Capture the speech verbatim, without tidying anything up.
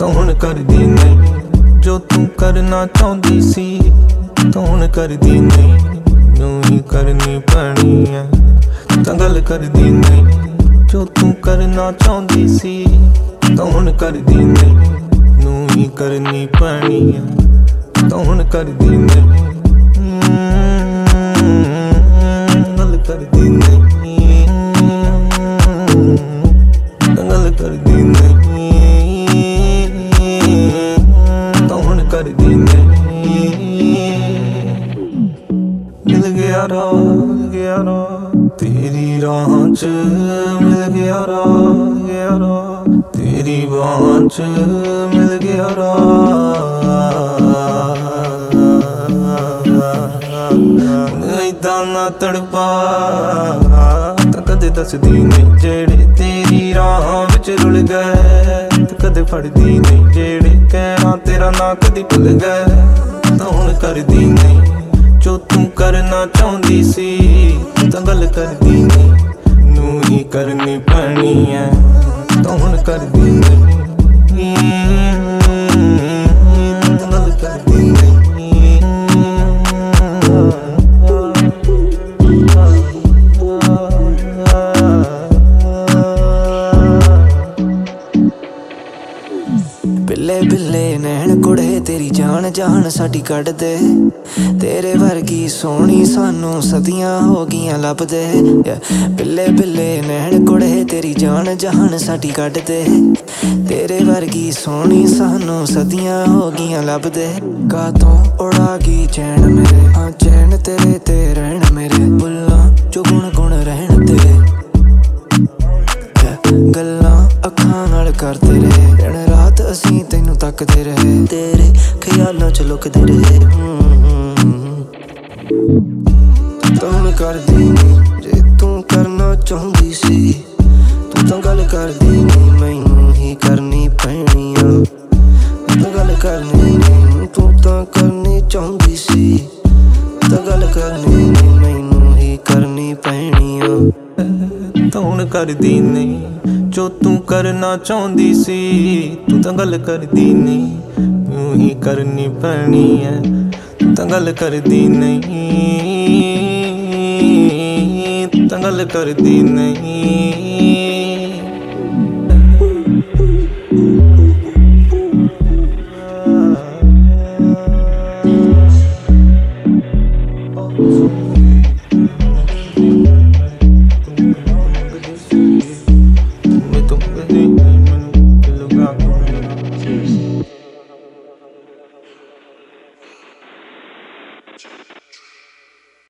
ਤਾਂ ਹੁਣ ਕਰਦੀ ਨਹੀਂ ਜੋ ਤੂੰ ਕਰਨਾ ਚਾਹੁੰਦੀ ਸੀ, ਤਾਂ ਹੁਣ ਕਰਦੀ ਨਹੀਂ ਨੂੰ ਹੀ ਕਰਨੀ ਪੈਣੀ ਐ। ਤਾਂ ਗੱਲ ਕਰਦੀ ਨਹੀਂ ਜੋ ਤੂੰ ਕਰਨਾ ਚਾਹੁੰਦੀ ਸੀ, ਤਾਂ ਹੁਣ ਕਰਦੀ ਨਹੀਂ ਨੂੰ ਹੀ ਕਰਨੀ ਪੈਣੀ ਐ। ਤਾਂ ਹੁਣ ਕਰਦੀ ਨਹੀਂ ਗੱਲ ਕਰਦੀ ਨਹੀਂ, ਗੱਲ ਕਰਦੀ ਨਹੀਂ, ਤਾਂ ਹੁਣ ਕਰਦੀ ਨਹੀਂ। ਮਿਲ ਗਿਆ ਰਾਹ ਮਿਲ ਗਿਆ ਰਾਹ ਤੇਰੀ ਰਾਹਾਂ ਚ, ਮਿਲ ਗਿਆ ਰਾਹ ਗਿਆ ਰਾਹ ਤੇਰੀ ਬਾਹਾਂ ਚ, ਮਿਲ ਗਿਆ ਰਾਹ। ਏਦਾਂ ਨਾ ਤੜਪਾ ਤਾਂ ਕਦੇ ਦੱਸਦੀ ਨਹੀਂ ਜਿਹੜੇ ਤੇਰੀ ਰਾਹਾਂ ਵਿੱਚ ਰੁਲ ਗਏ, ਤੇ ਕਦੇ ਫੜਦੀ ਨਹੀਂ ਜਿਹੜੇ ਕਹਿਣਾ ਤੇਰਾ ਨਾ ਕਦੀ ਭੁੱਲ ਗਏ। ਤਾਂ ਹੁਣ ਕਰਦੀ ਨਹੀਂ ਜੋ ਤੂੰ ਕਰਨਾ ਚਾਹੁੰਦੀ ਸੀ, ਤਾਂ ਗੱਲ ਕਰਦੀ ਨਹੀਂ ਨੂੰ ਹੀ ਕਰਨੀ ਪੈਣੀ ਐ। ਤਾਂ ਹੁਣ ਕਰਦੀ ਨਹੀਂ ਗੱਲ ਕਰਦੀ ਨਹੀਂ। ਬਿੱਲੇ ਬਿੱਲੇ ਨੈਣ ਕੁੜੇ ਤੇਰੀ ਜਾਨ ਜਾਨ ਸਾਡੀ ਕੱਢ ਦੇ, ਤੇਰੇ ਵਰਗੀ ਸੋਹਣੀ ਸਾਨੂੰ ਸਦੀਆਂ ਹੋ ਗਈਆਂ ਲੱਭਦੇ। ਬਿੱਲੇ ਬਿੱਲੇ ਨੈਣ ਕੁੜੇ ਤੇਰੀ ਜਾਨ ਜਾਨ ਸਾਡੀ ਕੱਢ ਦੇ, ਤੇਰੇ ਵਰਗੀ ਸੋਹਣੀ ਸਾਨੂੰ ਸਦੀਆਂ ਹੋ ਗਈਆਂ ਲੱਭਦੇ। ਕਾਤੋਂ ਉਡਾ ਗਈ ਚੈਨ ਮੇਰੇ, ਹਾਂ ਚੈਨ ਤੇਰੇ ਤੇ ਰਹਿਣ ਮੇਰੇ, ਬੁੱਲਾਂ ਚੋ ਗੁਣ ਗੁਣ ਰਹਿਣ ਤੇਰੇ। ਗੱਲਾਂ ਅੱਖਾਂ ਨਾਲ ਕਰਦੇ ਰਹੇ ਦਿਨ ਰਾਤ ਅਸੀਂ ਤੈਨੂੰ ਤੱਕਦੇ ਰਹੇ, ਤੇਰੇ ਖਿਆਲਾਂ ਚ ਲੁਕਦੇ ਰਹੇ। ਤਾਂ ਹੁਣ ਕਰਦੀ ਨਹੀਂ ਜੇ ਤੂੰ ਕਰਨਾ ਚਾਹੁੰਦੀ ਸੀ, ਤੂੰ ਤਾਂ ਗੱਲ ਕਰਦੀ ਨਹੀਂ ਮੈਨੂੰ ਹੀ ਕਰਨੀ ਪੈਣੀ ਆ। ਤਾਂ ਗੱਲ ਕਰਨੀ ਨਹੀਂ ਤੂੰ ਤਾਂ ਕਰਨੀ ਚਾਹੁੰਦੀ ਸੀ, ਤਾਂ ਗੱਲ ਕਰਨੀ ਨਹੀਂ ਮੈਨੂੰ ਹੀ ਕਰਨੀ ਪੈਣੀ ਆ। ਤਾਂ ਹੁਣ ਕਰਦੀ ਨਹੀਂ ਜੋ ਤੂੰ ਕਰਨਾ ਚਾਹੁੰਦੀ ਸੀ, ਤੂੰ ਤਾਂ ਗੱਲ ਕਰਦੀ ਨਹੀਂ ਨੂੰ ਹੀ ਕਰਨੀ ਪੈਣੀ ਐ। ਤਾਂ ਗੱਲ ਕਰਦੀ ਨਹੀਂ, ਤਾਂ ਗੱਲ ਕਰਦੀ ਨਹੀਂ।